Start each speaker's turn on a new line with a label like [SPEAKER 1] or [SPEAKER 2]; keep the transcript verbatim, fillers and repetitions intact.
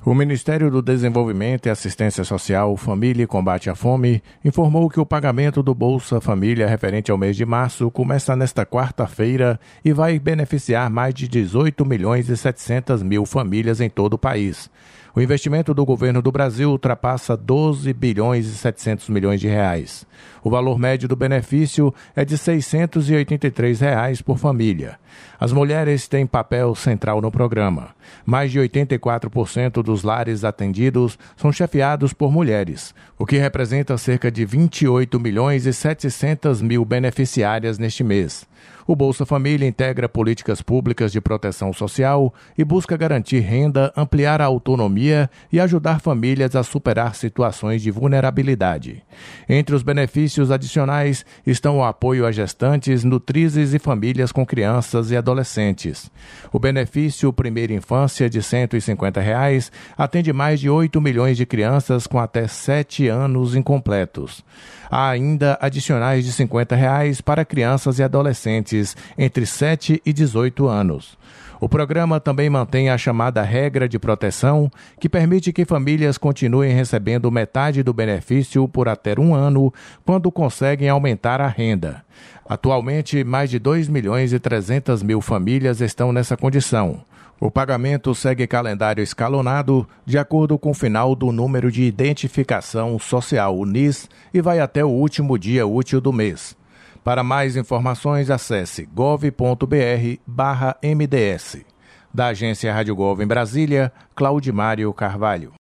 [SPEAKER 1] O Ministério do Desenvolvimento e Assistência Social, Família e Combate à Fome informou que o pagamento do Bolsa Família referente ao mês de março começa nesta quarta-feira e vai beneficiar mais de dezoito milhões e setecentas mil famílias em todo o país. O investimento do governo do Brasil ultrapassa doze bilhões e setecentos milhões de reais. O valor médio do benefício é de seiscentos e oitenta e três reais por família. As mulheres têm papel central no programa. Mais de oitenta e quatro por cento dos lares atendidos são chefiados por mulheres, o que representa cerca de vinte e oito milhões e setecentas mil beneficiárias neste mês. O Bolsa Família integra políticas públicas de proteção social e busca garantir renda, ampliar a autonomia e ajudar famílias a superar situações de vulnerabilidade. Entre os benefícios adicionais estão o apoio a gestantes, nutrizes e famílias com crianças e adolescentes. O benefício Primeira Infância de cento e cinquenta reais atende mais de oito milhões de crianças com até sete anos incompletos. Há ainda adicionais de cinquenta reais para crianças e adolescentes entre sete e dezoito anos. O programa também mantém a chamada regra de proteção, que permite que famílias continuem recebendo metade do benefício por até um ano, quando conseguem aumentar a renda. Atualmente, mais de dois milhões e trezentas mil famílias estão nessa condição. O pagamento segue calendário escalonado, de acordo com o final do número de identificação social, o N I S, e vai até o último dia útil do mês. Para mais informações, acesse gov ponto br barra M D S. Da agência Rádio Gov em Brasília, Claudimário Carvalho.